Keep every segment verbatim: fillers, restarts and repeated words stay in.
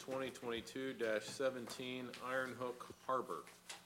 twenty twenty-two dash seventeen Iron Hook Harbor.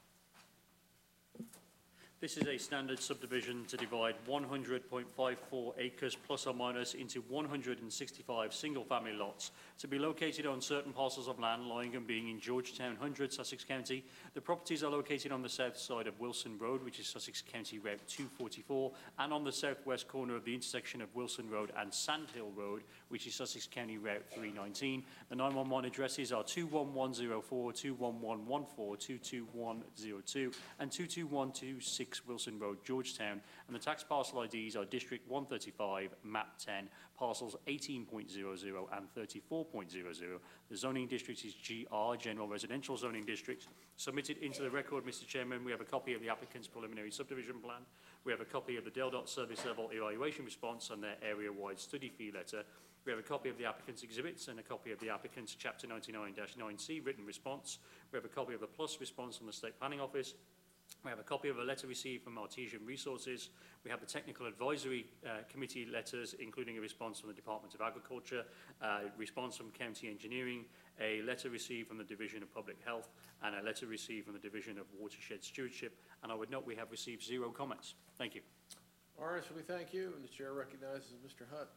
This is a standard subdivision to divide one hundred point five four acres plus or minus into one hundred sixty-five single-family lots to be located on certain parcels of land lying and being in Georgetown one hundred, Sussex County. The properties are located on the south side of Wilson Road, which is Sussex County Route two forty-four, and on the southwest corner of the intersection of Wilson Road and Sandhill Road, which is Sussex County Route three nineteen. The nine one one addresses are two one one zero four, two one one one four, two two one zero two, and two two one two six Wilson Road, Georgetown, and the tax parcel I Ds are District one thirty-five, Map ten, parcels eighteen point zero zero and thirty-four point zero zero. The zoning district is G R, General Residential Zoning District. Submitted into the record, Mister Chairman, we have a copy of the applicant's preliminary subdivision plan. We have a copy of the DELDOT service level evaluation response and their area-wide study fee letter. We have a copy of the applicant's exhibits and a copy of the applicant's Chapter ninety-nine dash nine C written response. We have a copy of the PLUS response from the State Planning Office. We have a copy of a letter received from Artesian Resources. We have the Technical Advisory uh, Committee letters, including a response from the Department of Agriculture, a response from County Engineering, a letter received from the Division of Public Health, and a letter received from the Division of Watershed Stewardship. And I would note we have received zero comments. Thank you. All right, so we thank you, and the chair recognizes Mister Hutt.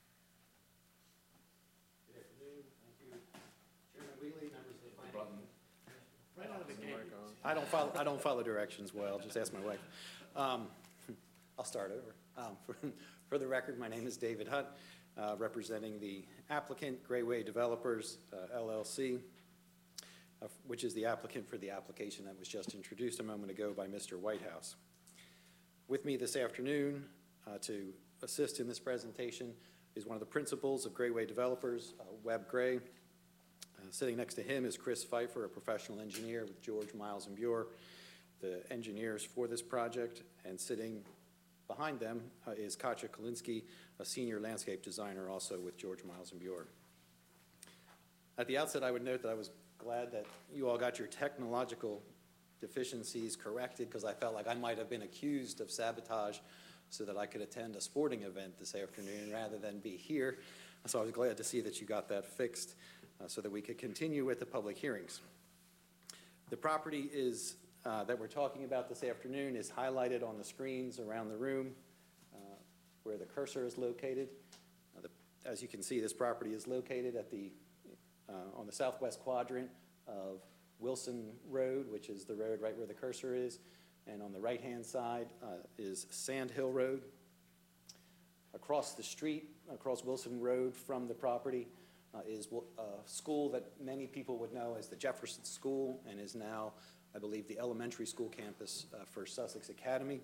Good afternoon. Thank you. Chairman Wheatley, members of the planning. Right out of the gate. I don't follow, I don't follow directions well. Just ask my wife. Um, I'll start over. Um, for, for the record, my name is David Hutt, uh, representing the applicant, Grayway Developers, uh, L L C, uh, which is the applicant for the application that was just introduced a moment ago by Mister Whitehouse. With me this afternoon uh, to assist in this presentation is one of the principals of Grayway Developers, uh, Webb Gray. Uh, sitting next to him is Chris Pfeiffer, a professional engineer with George Miles and Buer, the engineers for this project. And sitting behind them uh, is Katja Kalinsky, a senior landscape designer also with George Miles and Buer. At the outset, I would note that I was glad that you all got your technological deficiencies corrected, because I felt like I might have been accused of sabotage so that I could attend a sporting event this afternoon rather than be here. So I was glad to see that you got that fixed uh, so that we could continue with the public hearings. The property is, uh, that we're talking about this afternoon is highlighted on the screens around the room uh, where the cursor is located. Uh, the, as you can see, this property is located at the, uh, on the southwest quadrant of Wilson Road, which is the road right where the cursor is, and on the right-hand side uh, is Sand Hill Road. Across the street, across Wilson Road from the property, uh, is a school that many people would know as the Jefferson School, and is now, I believe, the elementary school campus uh, for Sussex Academy.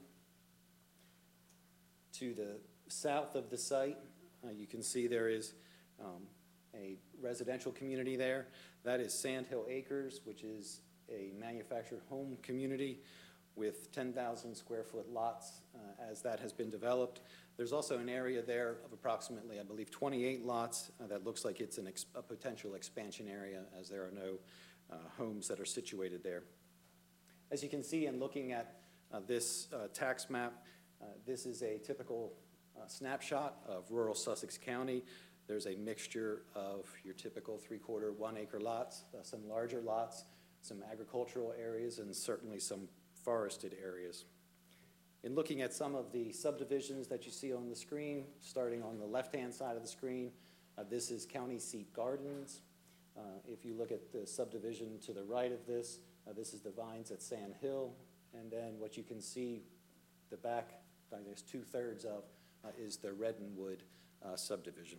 To the south of the site, uh, you can see there is um, a residential community there. That is Sand Hill Acres, which is a manufactured home community with ten thousand square foot lots uh, as that has been developed. There's also an area there of approximately, I believe, twenty-eight lots uh, that looks like it's an ex a potential expansion area, as there are no uh, homes that are situated there. As you can see in looking at uh, this uh, tax map, uh, this is a typical uh, snapshot of rural Sussex County. There's a mixture of your typical three-quarter, one-acre lots, uh, some larger lots, some agricultural areas, and certainly some forested areas. In looking at some of the subdivisions that you see on the screen, starting on the left-hand side of the screen, uh, this is County Seat Gardens. Uh, if you look at the subdivision to the right of this, uh, this is the Vines at Sand Hill, and then what you can see, the back, I guess two-thirds of, uh, is the Reddenwood uh, subdivision.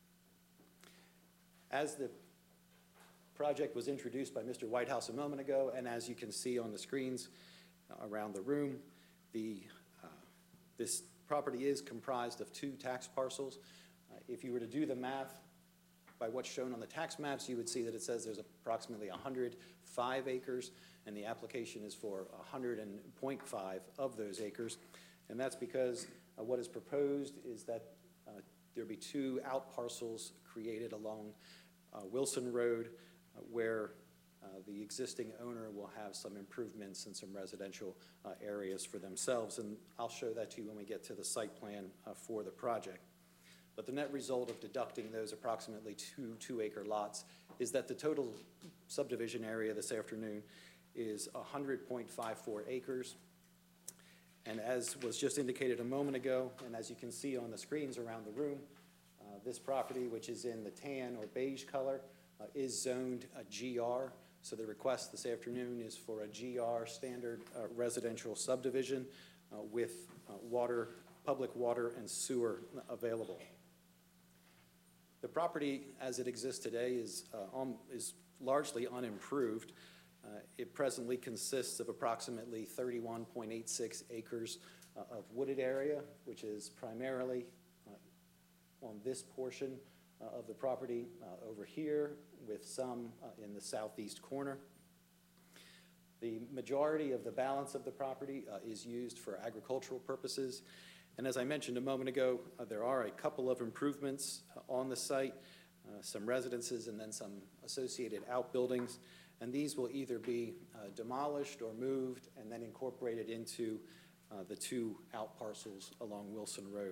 As the project was introduced by Mister Whitehouse a moment ago, and as you can see on the screens uh, around the room, the, uh, this property is comprised of two tax parcels. Uh, if you were to do the math by what's shown on the tax maps, you would see that it says there's approximately one hundred five acres, and the application is for one hundred point five of those acres. And that's because uh, what is proposed is that uh, there be two out parcels created along uh, Wilson Road uh, where uh, the existing owner will have some improvements and some residential uh, areas for themselves. And I'll show that to you when we get to the site plan uh, for the project. But the net result of deducting those approximately two two-acre lots is that the total subdivision area this afternoon is one hundred point five four acres. And as was just indicated a moment ago, and as you can see on the screens around the room, uh, this property, which is in the tan or beige color, uh, is zoned a G R. So the request this afternoon is for a G R standard uh, residential subdivision uh, with uh, water, public water and sewer available. The property as it exists today is, uh, um, is largely unimproved. Uh, it presently consists of approximately thirty-one point eight six acres uh, of wooded area, which is primarily uh, on this portion uh, of the property uh, over here, with some uh, in the southeast corner. The majority of the balance of the property uh, is used for agricultural purposes. And as I mentioned a moment ago, uh, there are a couple of improvements uh, on the site, uh, some residences and then some associated outbuildings. And these will either be uh, demolished or moved and then incorporated into uh, the two out parcels along Wilson Road.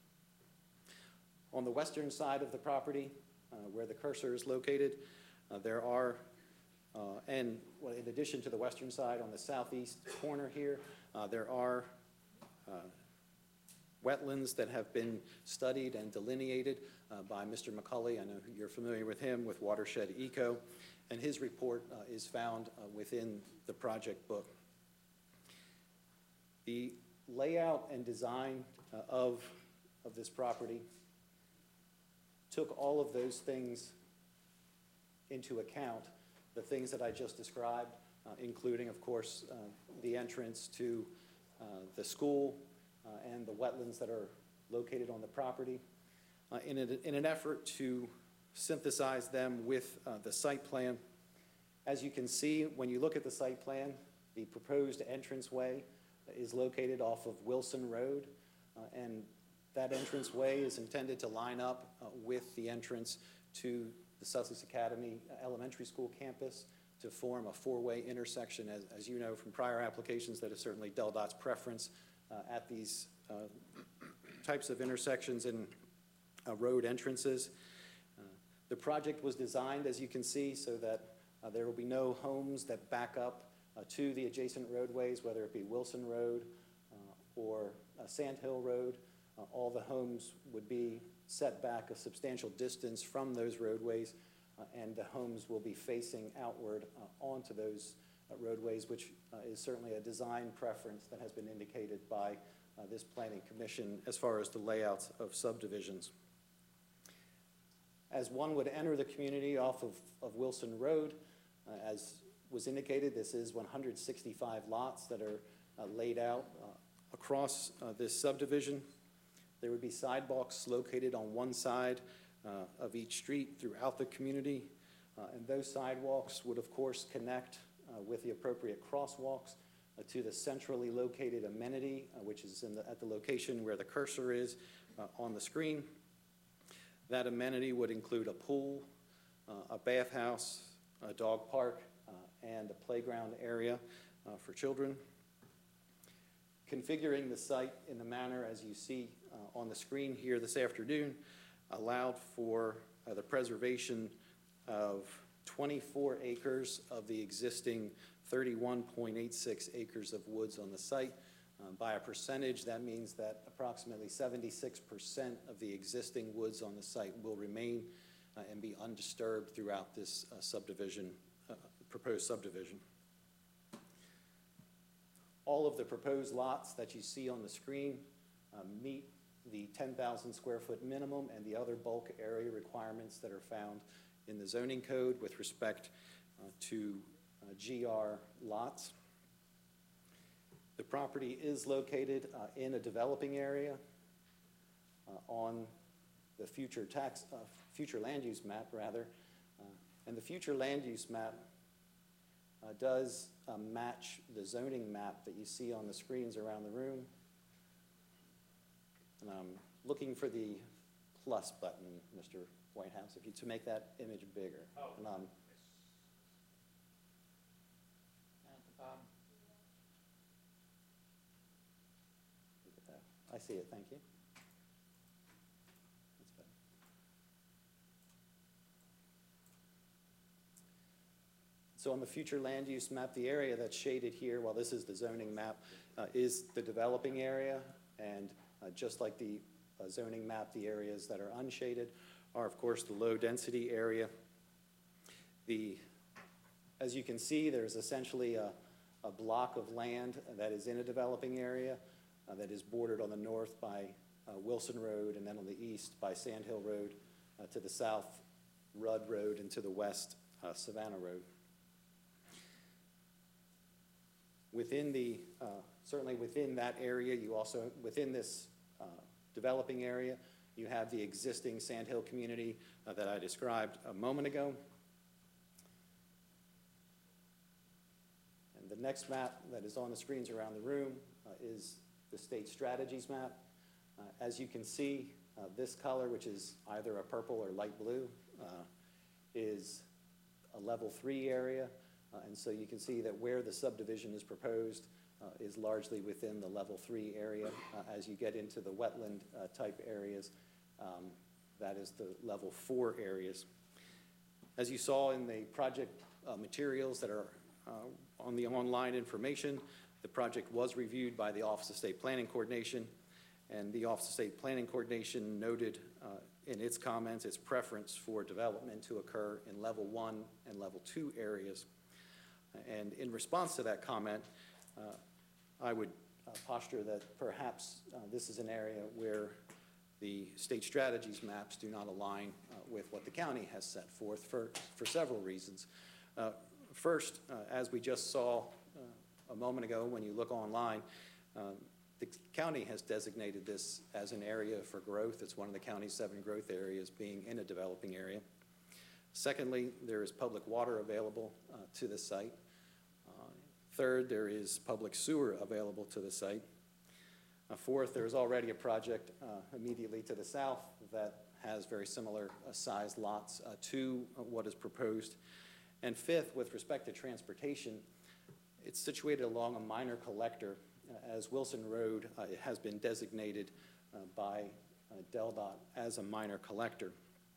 On the western side of the property, uh, where the cursor is located, uh, there are, uh, and well, in addition to the western side, on the southeast corner here, uh, there are uh, wetlands that have been studied and delineated uh, by Mister McCulley. I know you're familiar with him with Watershed Eco. And his report uh, is found uh, within the project book. The layout and design uh, of, of this property took all of those things into account, the things that I just described, uh, including, of course, uh, the entrance to uh, the school uh, and the wetlands that are located on the property, uh, in, a, in an effort to synthesize them with uh, the site plan. As you can see, when you look at the site plan, the proposed entranceway is located off of Wilson Road, uh, and that entranceway is intended to line up uh, with the entrance to the Sussex Academy Elementary School campus to form a four-way intersection. As, as you know from prior applications, that is certainly Del Dot's preference uh, at these uh, types of intersections and uh, road entrances. The project was designed, as you can see, so that uh, there will be no homes that back up uh, to the adjacent roadways, whether it be Wilson Road uh, or uh, Sand Hill Road. Uh, all the homes would be set back a substantial distance from those roadways, uh, and the homes will be facing outward uh, onto those uh, roadways, which uh, is certainly a design preference that has been indicated by uh, this planning commission as far as the layouts of subdivisions. As one would enter the community off of, of Wilson Road, uh, as was indicated, this is one hundred sixty-five lots that are uh, laid out uh, across uh, this subdivision. There would be sidewalks located on one side uh, of each street throughout the community, uh, and those sidewalks would, of course, connect uh, with the appropriate crosswalks uh, to the centrally located amenity, uh, which is in the, at the location where the cursor is uh, on the screen. That amenity would include a pool, uh, a bathhouse, a dog park, uh, and a playground area uh, for children. Configuring the site in the manner as you see uh, on the screen here this afternoon allowed for uh, the preservation of twenty-four acres of the existing thirty-one point eight six acres of woods on the site. Um, by a percentage, that means that approximately seventy-six percent of the existing woods on the site will remain uh, and be undisturbed throughout this uh, subdivision, uh, proposed subdivision. All of the proposed lots that you see on the screen uh, meet the ten thousand square foot minimum and the other bulk area requirements that are found in the zoning code with respect uh, to uh, G R lots. The property is located uh, in a developing area uh, on the future tax, uh, future land use map rather, uh, and the future land use map uh, does uh, match the zoning map that you see on the screens around the room. And I'm looking for the plus button, Mister Whitehouse, if you to make that image bigger. Oh. And, um, At the bottom. I see it, thank you. That's better. So on the future land use map, the area that's shaded here, while this is the zoning map, uh, is the developing area. And uh, just like the uh, zoning map, the areas that are unshaded are, of course, the low-density area. The, as you can see, there's essentially a, a block of land that is in a developing area uh, that is bordered on the north by uh, Wilson Road, and then on the east by Sand Hill Road, uh, to the south, Rudd Road, and to the west, uh, Savannah Road. Within the, uh, certainly within that area, you also, within this uh, developing area, you have the existing Sand Hill community uh, that I described a moment ago. And the next map that is on the screens around the room uh, is the state strategies map. Uh, as you can see, uh, this color, which is either a purple or light blue, uh, is a level three area. Uh, and so you can see that where the subdivision is proposed uh, is largely within the level three area. Uh, as you get into the wetland uh, type areas, um, that is the level four areas. As you saw in the project uh, materials that are uh, on the online information, the project was reviewed by the Office of State Planning Coordination, and the Office of State Planning Coordination noted uh, in its comments its preference for development to occur in level one and level two areas. And in response to that comment, uh, I would uh, posture that perhaps uh, this is an area where the state strategies maps do not align uh, with what the county has set forth for, for several reasons. Uh, first, uh, as we just saw uh, a moment ago when you look online, uh, the county has designated this as an area for growth. It's one of the county's seven growth areas, being in a developing area. Secondly, there is public water available uh, to the site. Uh, third, there is public sewer available to the site. Uh, fourth, there is already a project uh, immediately to the south that has very similar uh, sized lots uh, to uh, what is proposed. And fifth, with respect to transportation, it's situated along a minor collector, uh, as Wilson Road uh, has been designated uh, by uh, DelDOT as a minor collector.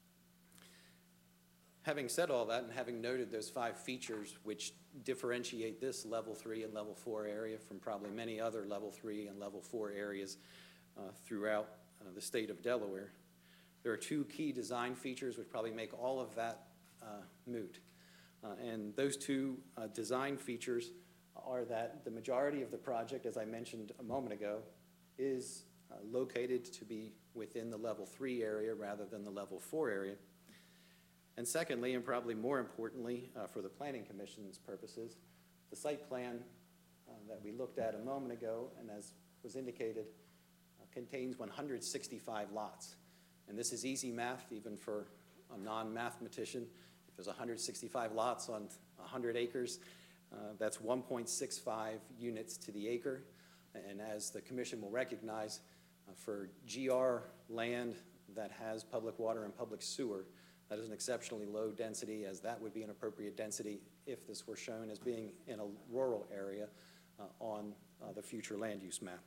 Having said all that, and having noted those five features which differentiate this level three and level four area from probably many other level three and level four areas uh, throughout uh, the state of Delaware, there are two key design features which probably make all of that uh, moot. Uh, and those two uh, design features are that the majority of the project, as I mentioned a moment ago, is uh, located to be within the level three area rather than the level four area. And secondly, and probably more importantly uh, for the Planning Commission's purposes, the site plan uh, that we looked at a moment ago, and as was indicated, uh, contains one hundred sixty-five lots. And this is easy math, even for a non-mathematician. If there's one hundred sixty-five lots on one hundred acres, uh, that's one point six five units to the acre. And as the Commission will recognize, uh, for G R land that has public water and public sewer, that is an exceptionally low density, as that would be an appropriate density if this were shown as being in a rural area uh, on uh, the future land use map.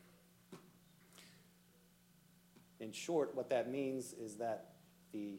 In short, what that means is that the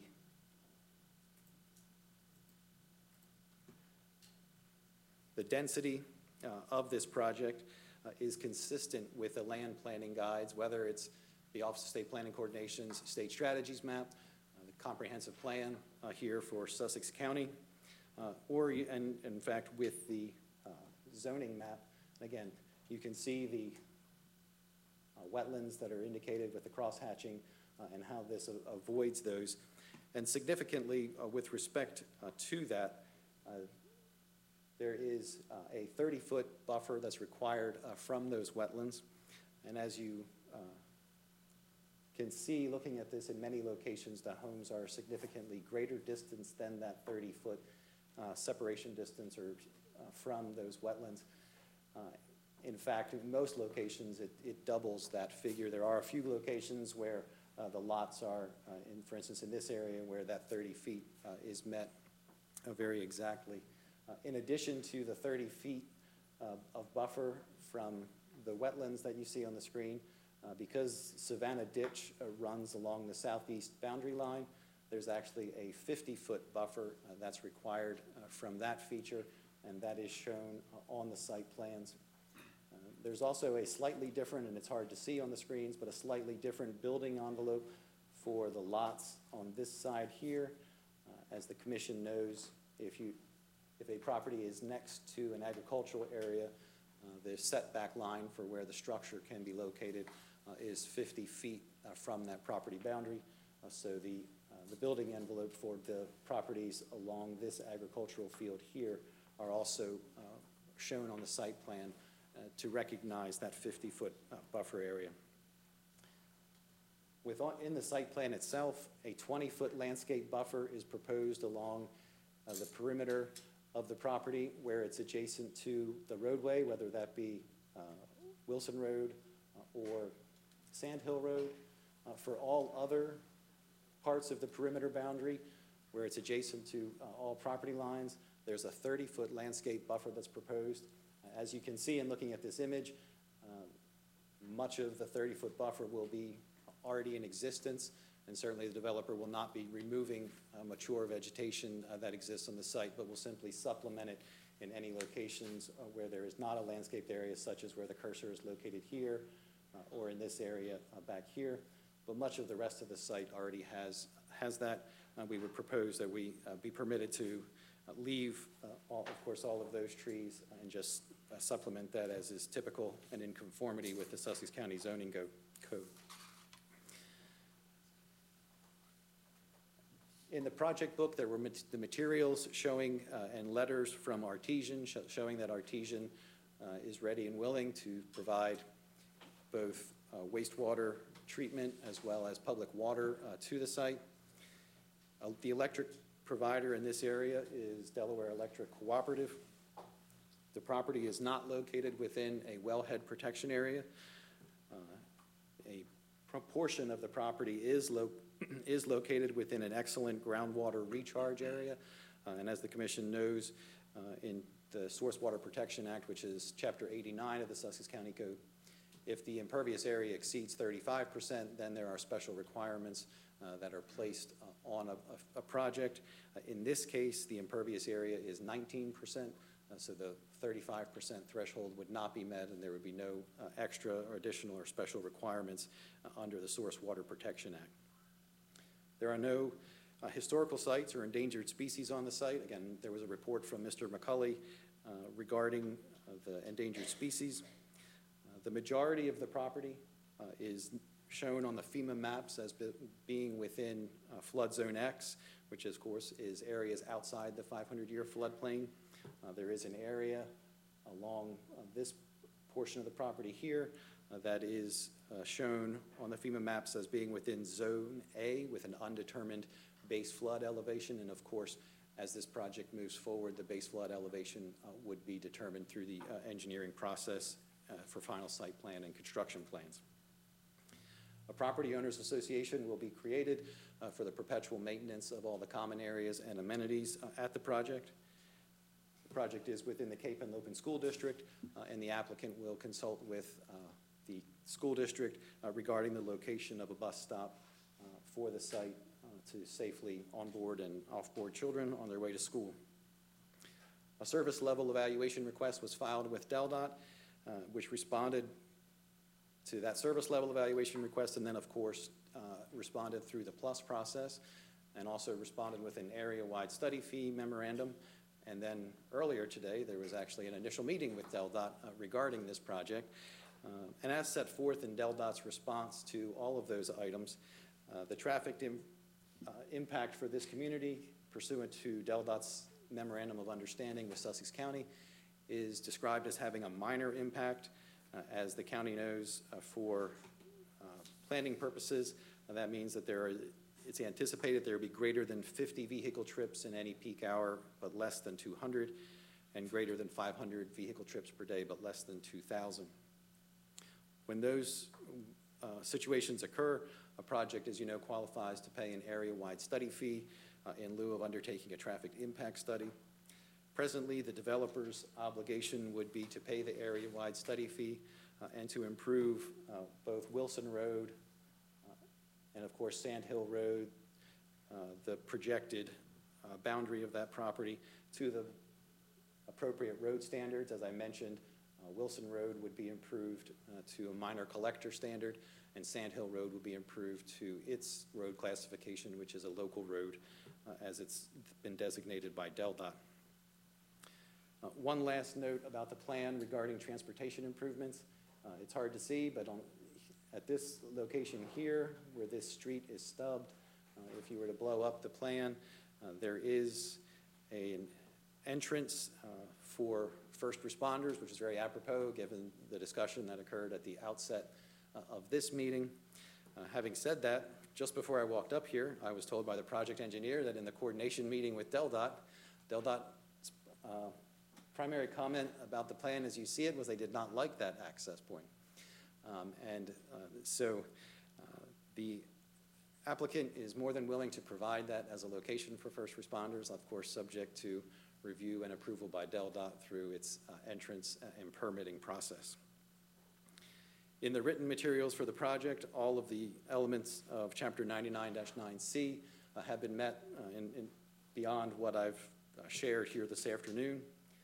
the density uh, of this project uh, is consistent with the land planning guides, whether it's the Office of State Planning Coordination's State Strategies map, comprehensive plan uh, here for Sussex County, uh, or, and in fact, with the uh, zoning map. Again, you can see the uh, wetlands that are indicated with the cross-hatching uh, and how this uh, avoids those. And significantly, uh, with respect uh, to that, uh, there is uh, a thirty-foot buffer that's required uh, from those wetlands. And as you uh, can see, looking at this, in many locations, the homes are significantly greater distance than that thirty-foot uh, separation distance or uh, from those wetlands. Uh, in fact, in most locations, it, it doubles that figure. There are a few locations where uh, the lots are, uh, in, for instance, in this area, where that thirty feet uh, is met uh, very exactly. Uh, in addition to the thirty feet uh, of buffer from the wetlands that you see on the screen, Uh, because Savannah Ditch uh, runs along the southeast boundary line, there's actually a fifty-foot buffer uh, that's required uh, from that feature and that is shown uh, on the site plans. Uh, There's also a slightly different, and it's hard to see on the screens, but a slightly different building envelope for the lots on this side here. Uh, As the commission knows, if you, if a property is next to an agricultural area, uh, the setback line for where the structure can be located uh, is fifty feet uh, from that property boundary. Uh, So the, uh, the building envelope for the properties along this agricultural field here are also uh, shown on the site plan uh, to recognize that fifty-foot uh, buffer area. With, in the site plan itself, a twenty-foot landscape buffer is proposed along uh, the perimeter of the property where it's adjacent to the roadway, whether that be uh, Wilson Road uh, or Sand Hill Road. Uh, For all other parts of the perimeter boundary where it's adjacent to uh, all property lines, there's a thirty-foot landscape buffer that's proposed. Uh, As you can see in looking at this image, uh, much of the thirty-foot buffer will be already in existence, and certainly the developer will not be removing uh, mature vegetation uh, that exists on the site, but will simply supplement it in any locations uh, where there is not a landscaped area, such as where the cursor is located here, uh, or in this area uh, back here. But much of the rest of the site already has, has that. Uh, we would propose that we uh, be permitted to uh, leave, uh, all, of course, all of those trees and just uh, supplement that as is typical and in conformity with the Sussex County zoning go code. In the project book, there were mat the materials showing uh, and letters from Artesian sh showing that Artesian uh, is ready and willing to provide both uh, wastewater treatment as well as public water uh, to the site. Uh, the electric provider in this area is Delaware Electric Cooperative. The property is not located within a wellhead protection area. Uh, a proportion of the property is located is located within an excellent groundwater recharge area. Uh, and as the commission knows, uh, in the Source Water Protection Act, which is chapter eighty-nine of the Sussex County Code, if the impervious area exceeds thirty-five percent, then there are special requirements uh, that are placed uh, on a, a, a project. Uh, in this case, the impervious area is nineteen percent, uh, so the thirty-five percent threshold would not be met, and there would be no uh, extra or additional or special requirements uh, under the Source Water Protection Act. There are no uh, historical sites or endangered species on the site. Again, there was a report from Mister McCulley uh, regarding uh, the endangered species. Uh, the majority of the property uh, is shown on the FEMA maps as be being within uh, flood zone X, which of course is areas outside the five hundred year floodplain. Uh, there is an area along uh, this portion of the property here uh, that is Uh, shown on the FEMA maps as being within Zone A with an undetermined base flood elevation. And of course, as this project moves forward, the base flood elevation uh, would be determined through the uh, engineering process uh, for final site plan and construction plans. A property owners association will be created uh, for the perpetual maintenance of all the common areas and amenities uh, at the project. The project is within the Cape and Logan School District, uh, and the applicant will consult with uh, the school district uh, regarding the location of a bus stop uh, for the site uh, to safely onboard and offboard children on their way to school. A service level evaluation request was filed with DelDOT, uh, which responded to that service level evaluation request, and then of course uh, responded through the PLUS process, and also responded with an area-wide study fee memorandum. And then earlier today, there was actually an initial meeting with DelDOT uh, regarding this project. Uh, and as set forth in DelDOT's response to all of those items, uh, the traffic im uh, impact for this community pursuant to DelDOT's Memorandum of Understanding with Sussex County is described as having a minor impact. Uh, as the county knows, uh, for uh, planning purposes, uh, that means that there are, it's anticipated there will be greater than fifty vehicle trips in any peak hour, but less than two hundred, and greater than five hundred vehicle trips per day, but less than two thousand. When those uh, situations occur, a project, as you know, qualifies to pay an area-wide study fee uh, in lieu of undertaking a traffic impact study. Presently, the developer's obligation would be to pay the area-wide study fee uh, and to improve uh, both Wilson Road uh, and, of course, Sand Hill Road, uh, the projected uh, boundary of that property, to the appropriate road standards. As I mentioned, uh, Wilson Road would be improved uh, to a minor collector standard, and Sand Hill Road would be improved to its road classification, which is a local road, uh, as it's been designated by DelDOT. Uh, one last note about the plan regarding transportation improvements. Uh, it's hard to see, but on, at this location here, where this street is stubbed, uh, if you were to blow up the plan, uh, there is a, an entrance uh, for first responders, which is very apropos given the discussion that occurred at the outset uh, of this meeting. Uh, having said that, just before I walked up here, I was told by the project engineer that in the coordination meeting with DelDOT, DelDOT's uh, primary comment about the plan as you see it was they did not like that access point. Um, and uh, so uh, the applicant is more than willing to provide that as a location for first responders, of course, subject to review and approval by DelDOT through its uh, entrance and permitting process. In the written materials for the project, all of the elements of Chapter ninety-nine dash nine C uh, have been met uh, in, in beyond what I've uh, shared here this afternoon.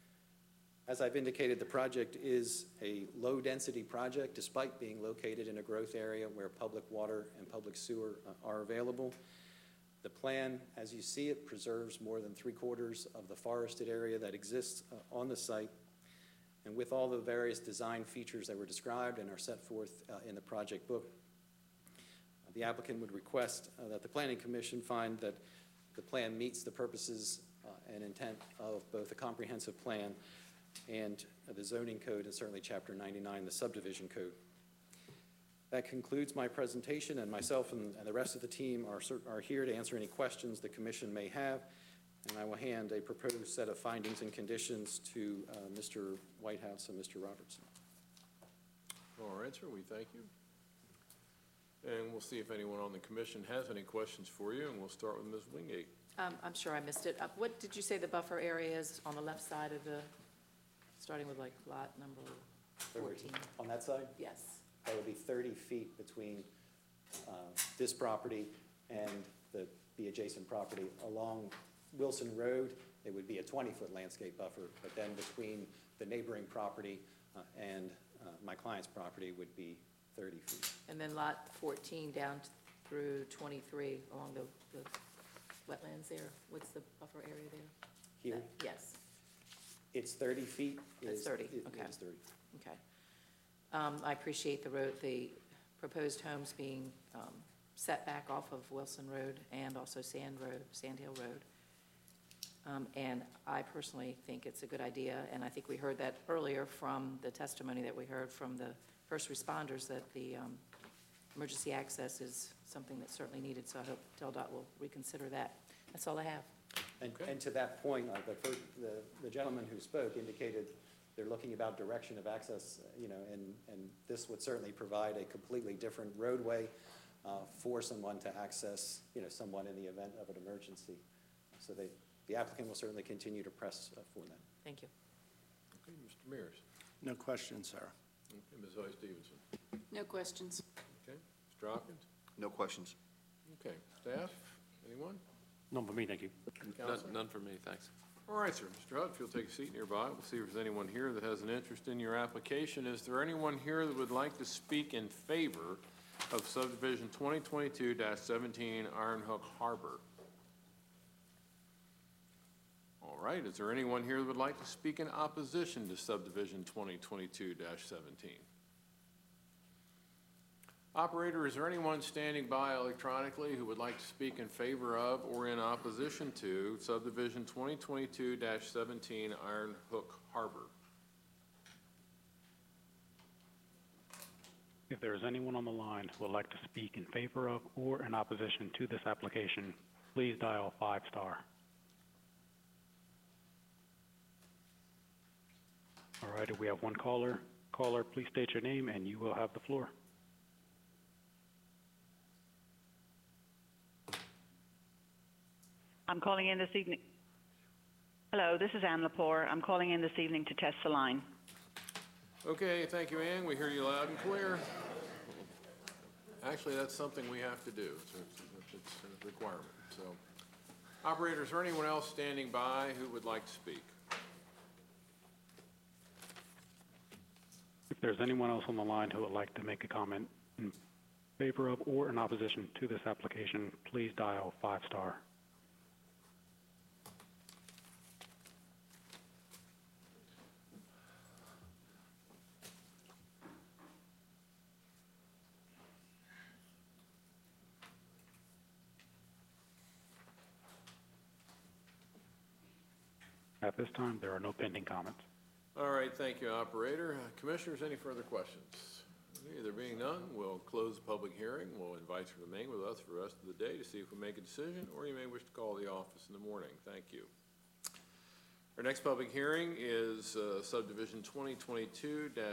As I've indicated, the project is a low-density project despite being located in a growth area where public water and public sewer uh, are available. The plan, as you see it, preserves more than three-quarters of the forested area that exists uh, on the site. And with all the various design features that were described and are set forth uh, in the project book, uh, the applicant would request uh, that the Planning Commission find that the plan meets the purposes uh, and intent of both the comprehensive plan and uh, the zoning code, and certainly Chapter ninety-nine, the subdivision code. That concludes my presentation, and myself and, and the rest of the team are, are here to answer any questions the Commission may have. And I will hand a proposed set of findings and conditions to uh, Mister Whitehouse and Mister Robertson. All right, sir, we thank you. And we'll see if anyone on the commission has any questions for you, and we'll start with Miz Wingate. Um, I'm sure I missed it. Uh, What did you say the buffer area is on the left side of the, starting with like lot number fourteen? On that side, Yes. that would be thirty feet between uh, this property and the, the adjacent property. Along Wilson Road, it would be a twenty-foot landscape buffer, but then between the neighboring property uh, and uh, my client's property would be thirty feet. And then lot fourteen down t- through twenty-three along the, the wetlands there, what's the buffer area there? Here, That- Yes, it's thirty feet. It's is- thirty, it- okay. It is thirty. okay. Um, I appreciate the road, the proposed homes being um, set back off of Wilson Road and also Sand Road, Sand Hill Road. Um, And I personally think it's a good idea, and I think we heard that earlier from the testimony that we heard from the first responders, that the um, emergency access is something that's certainly needed, so I hope DelDOT will reconsider that. That's all I have. And, Okay. and to that point, uh, the, first, the, the gentleman who spoke indicated they're looking about direction of access, uh, you know, and, and this would certainly provide a completely different roadway uh, for someone to access, you know, someone in the event of an emergency. So they, the applicant will certainly continue to press uh, for that. Thank you. Okay, Mister Mears. No questions, sir. Okay, Miz I. Stevenson. No questions. Okay, Mister Hopkins. No questions. Okay, staff, anyone? None for me, thank you. Counsel? None, none for me, thanks. All right, sir. Mister Hutt, if you'll take a seat nearby, we'll see if there's anyone here that has an interest in your application. Is there anyone here that would like to speak in favor of subdivision twenty twenty-two seventeen Iron Hook Harbor? All right, is there anyone here that would like to speak in opposition to subdivision twenty twenty-two seventeen? Operator, is there anyone standing by electronically who would like to speak in favor of or in opposition to subdivision twenty twenty-two seventeen Iron Hook Harbor? If there is anyone on the line who would like to speak in favor of or in opposition to this application, please dial five star. All right, we have one caller. Caller, please state your name and you will have the floor. I'm calling in this evening. Hello, this is Ann Lepore. I'm calling in this evening to test the line. Okay, thank you, Ann. We hear you loud and clear. Actually, that's something we have to do. It's a, it's a requirement. So, operator, is there anyone else standing by who would like to speak? If there's anyone else on the line who would like to make a comment in favor of or in opposition to this application, please dial five star. At this time, there are no pending comments. All right, thank you, operator. Uh, Commissioners, any further questions? There being none, we'll close the public hearing. We'll invite you to remain with us for the rest of the day to see if we make a decision, or you may wish to call the office in the morning. Thank you. Our next public hearing is uh, subdivision twenty twenty-two